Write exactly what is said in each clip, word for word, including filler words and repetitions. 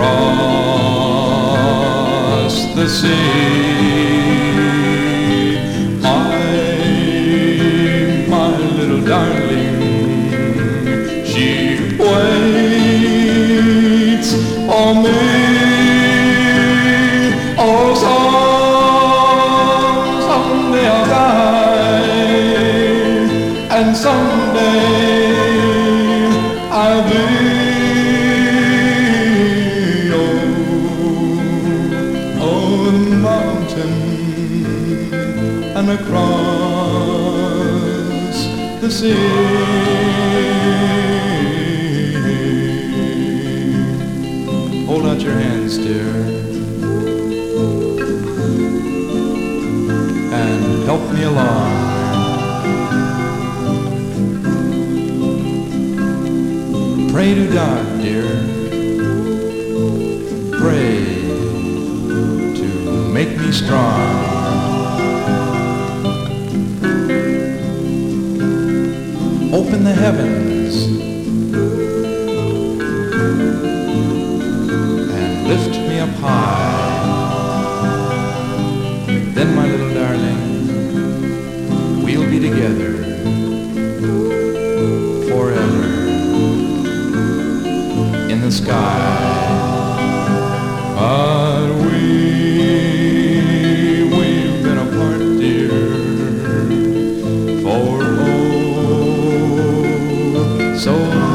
across the sea. My, my little darling, she waits for me. Oh, some, someday I'll die, and someday I'll be. And across the sea. Hold out your hands, dear, and help me along. Pray to God, dear, pray to make me strong. Open the heavens and lift me up high. Then, my little darling, we'll be together forever in the sky. But we, we've been apart, dear, for so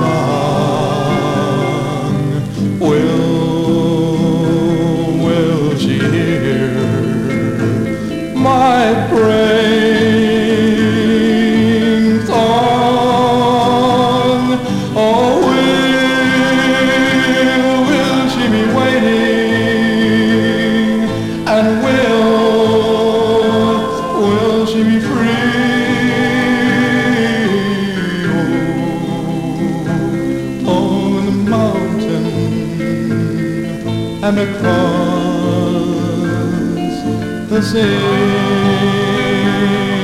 long. Will, will she hear my praying song? Oh, will, will she be waiting? And will, will she be free? And across the sea.